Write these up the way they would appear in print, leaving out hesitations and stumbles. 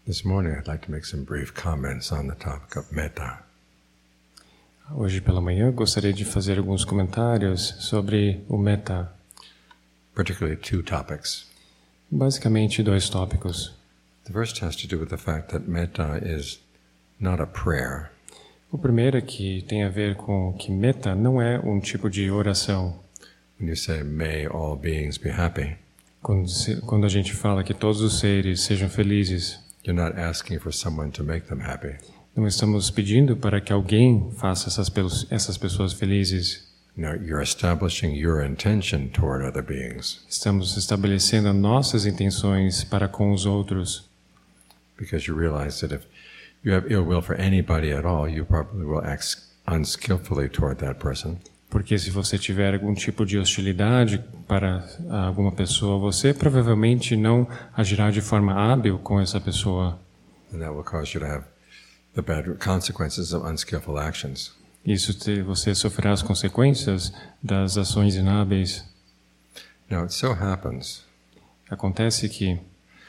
This morning I'd like to make some brief comments on the topic of metta. Hoje pela manhã gostaria de fazer alguns comentários sobre o metta. Particularly two topics. Basicamente dois tópicos. The first has to do with the fact that metta is not a prayer. O primeiro é que tem a ver com que metta não é um tipo de oração. When you say, may all beings be happy, Quando a gente fala que todos os seres sejam felizes, you're not asking for someone to make them happy. não estamos pedindo para que alguém faça essas pessoas felizes. No, you're establishing your intention toward other beings. Estamos estabelecendo as nossas intenções para com os outros. Because you realize that if you have ill will for anybody at all, you probably will act unskillfully toward that person. Porque se você tiver algum tipo de hostilidade para alguma pessoa, você provavelmente não agirá de forma hábil com essa pessoa. And that will cause you to have the bad consequences of unskillful actions. Você sofrerá as consequências das ações inábeis. Now, it so happens Acontece que,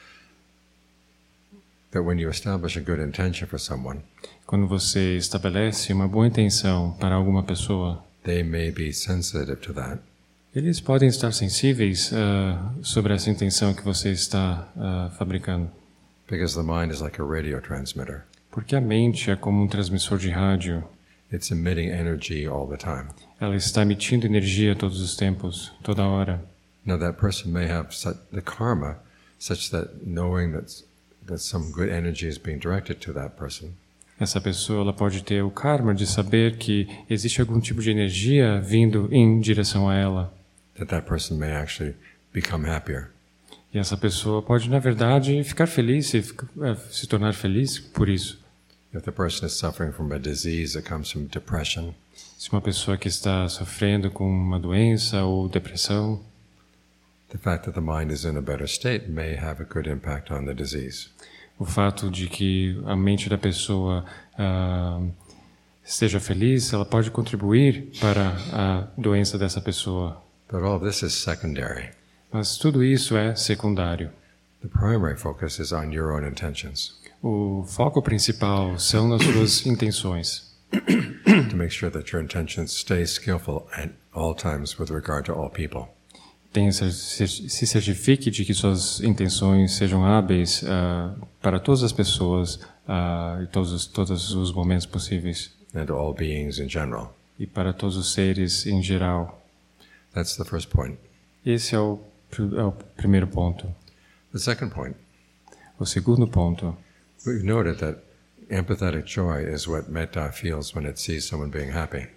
that when you establish a good intention for someone, quando você estabelece uma boa intenção para alguma pessoa, they may be sensitive to that. eles podem estar sensíveis sobre essa intenção que você está fabricando. Because the mind is like a radio transmitter. Porque a mente é como um transmissor de rádio. It's emitting energy all the time. Ela está emitindo energia todos os tempos, toda hora. Now, that person may have the karma such that knowing that some good energy is being directed to that person, Essa pessoa ela pode ter o karma de saber que existe algum tipo de energia vindo em direção a ela. that person may actually become happier. E essa pessoa pode, na verdade, ficar feliz, se tornar feliz por isso. If the person is suffering from a disease that comes from depression, Se uma pessoa que está sofrendo com uma doença ou depressão, the fact that the mind is in a better state may have a good impact on the disease. o fato de que a mente da pessoa esteja feliz, ela pode contribuir para a doença dessa pessoa. But all this is secondary. Mas tudo isso é secundário. The primary focus is on your own intentions, O foco principal são nas suas intenções. to make sure that your intentions stay skillful at all times with regard to all people. Se certifique de que suas intenções sejam hábeis para todas as pessoas e todos os momentos possíveis. And to all beings in general. E para todos os seres em geral. That's the first point. Esse é o primeiro ponto. The second point, O segundo ponto. we've noted that empathetic joy is what metta feels when it sees someone being happy.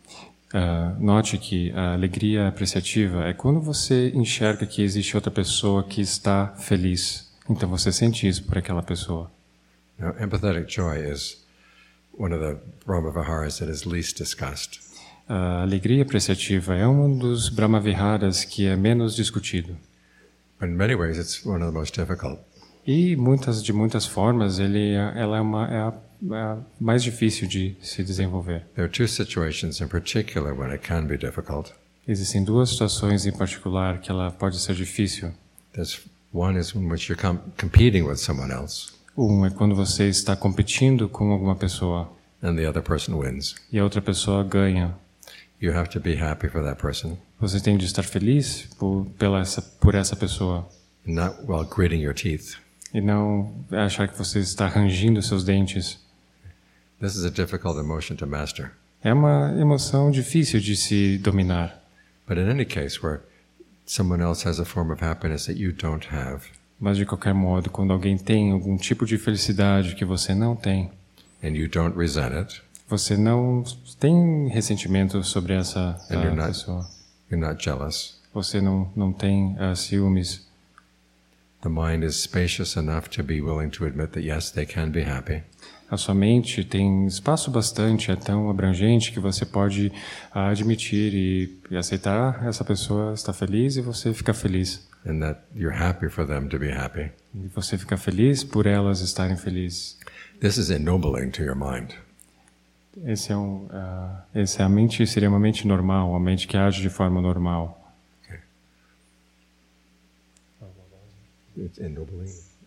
Note que a alegria apreciativa é quando você enxerga que existe outra pessoa que está feliz. Então você sente isso por aquela pessoa. Now, empathetic joy is one of the Brahmaviharas that is least discussed. A alegria apreciativa é um dos Brahmaviharas que é menos discutido. But in many ways, it's one of the most difficult. E de muitas formas ela é a mais difícil de se desenvolver. There are two situations in particular when it can be difficult. Existem duas situações em particular que ela pode ser difícil. One is in which you're competing with someone else, Um é quando você está competindo com alguma pessoa and the other person wins. e a outra pessoa ganha. You have to be happy for that person, Você tem de estar feliz por essa pessoa and not while gritting your teeth. e não achar que você está rangindo seus dentes. This is a difficult emotion to master. É uma emoção difícil de se dominar. But in any case, where someone else has a form of happiness that you don't have, Mas de qualquer modo, quando alguém tem algum tipo de felicidade que você não tem, and you don't resent it, você não tem ressentimento sobre essa And you're not- pessoa. you're not jealous, Você não tem ciúmes. the mind is spacious enough to be willing to admit that yes, they can be happy, A sua mente tem espaço bastante, é tão abrangente que você pode admitir e aceitar essa pessoa está feliz e você fica feliz. and that you're happy for them to be happy. E você fica feliz por elas estarem felizes. This is ennobling to your mind. Esse é a mente, seria uma mente normal, uma mente que age de forma normal. It's ennobling.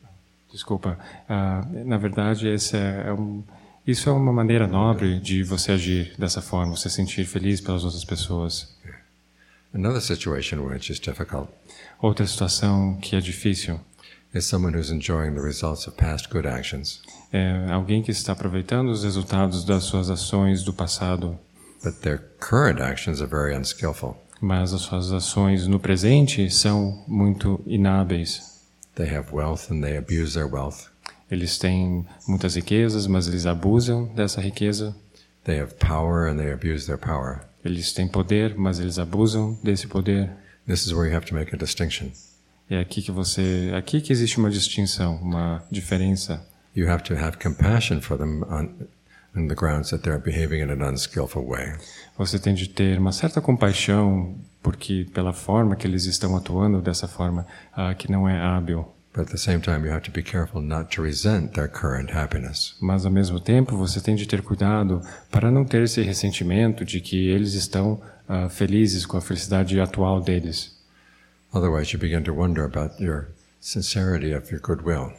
Desculpa. Na verdade, isso é uma maneira nobre de você agir dessa forma, você sentir feliz pelas outras pessoas. Another situation which is difficult Outra situação que é difícil is someone who's enjoying the results of past good actions, é alguém que está aproveitando os resultados das suas ações do passado, but their current actions are very unskillful. mas as suas ações no presente são muito inábeis. They have wealth and they abuse their wealth. Eles têm muitas riquezas, mas eles abusam dessa riqueza. They have power and they abuse their power. Eles têm poder, mas eles abusam desse poder. This is where you have to make a distinction. É aqui que existe uma distinção, uma diferença. You have to have compassion for them on the grounds that they're behaving in an unskillful way. Você tem de ter uma certa compaixão, porque pela forma que eles estão atuando dessa forma que não é hábil. But at the same time, you have to be careful not to resent their current happiness. Mas ao mesmo tempo, você tem de ter cuidado para não ter esse ressentimento de que eles estão felizes com a felicidade atual deles. Otherwise, you begin to wonder about your sincerity of your goodwill.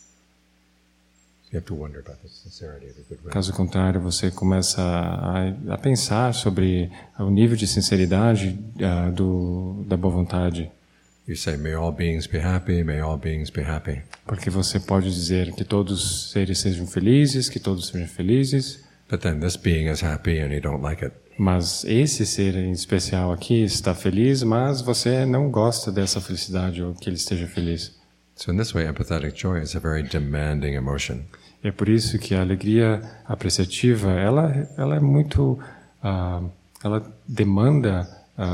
You have to wonder about the sincerity of your goodwill. Caso contrário, você começa a pensar sobre o nível de sinceridade da boa vontade. You say, may all beings be happy, may all beings be happy. Porque você pode dizer que todos os seres sejam felizes, que todos sejam felizes. But then this being is happy and you don't like it. Mas esse ser em especial aqui está feliz, mas você não gosta dessa felicidade ou que ele esteja feliz. So in this way, empathetic joy is a very demanding emotion. É por isso que a alegria apreciativa, ela é muito, ela demanda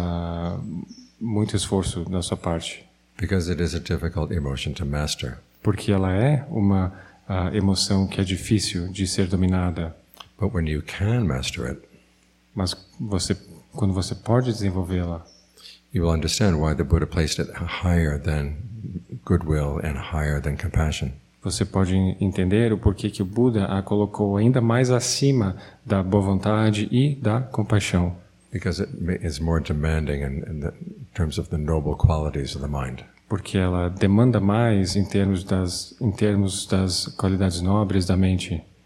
muito esforço da sua parte. Because it is a difficult emotion to master. Porque ela é uma emoção que é difícil de ser dominada. But when you can master it, Mas quando você pode desenvolvê-la, you will understand why the Buddha placed it higher than goodwill and higher than compassion. você pode entender o porquê que o Buda a colocou ainda mais acima da boa vontade e da compaixão. Because it is more demanding in terms of the noble qualities of the mind. Porque ela demanda mais em termos das qualidades nobres da mente.